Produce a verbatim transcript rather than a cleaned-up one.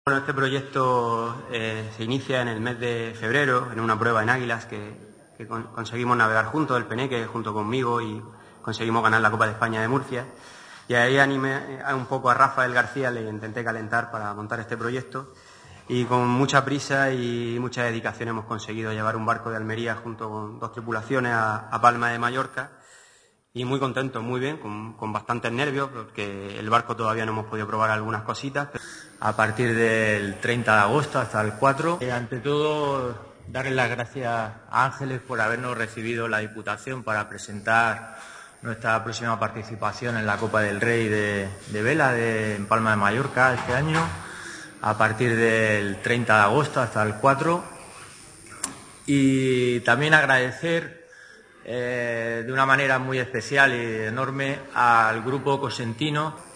Bueno, este proyecto eh, se inicia en el mes de febrero, en una prueba en Águilas que, que con, conseguimos navegar juntos, el Peneque junto conmigo, y conseguimos ganar la Copa de España de Murcia. Y ahí animé un poco a Rafael García, le intenté calentar para montar este proyecto. Y con mucha prisa y mucha dedicación hemos conseguido llevar un barco de Almería junto con dos tripulaciones a, a Palma de Mallorca. Y muy contentos, muy bien, con, con bastantes nervios, porque el barco todavía no hemos podido probar algunas cositas. A partir del treinta de agosto hasta el cuatro. Eh, ante todo, darle las gracias a Ángeles por habernos recibido la Diputación para presentar nuestra próxima participación en la Copa del Rey de, de Vela de, en Palma de Mallorca este año, a partir del treinta de agosto hasta el cuatro. Y también agradecer eh, de una manera muy especial y enorme al Grupo Cosentino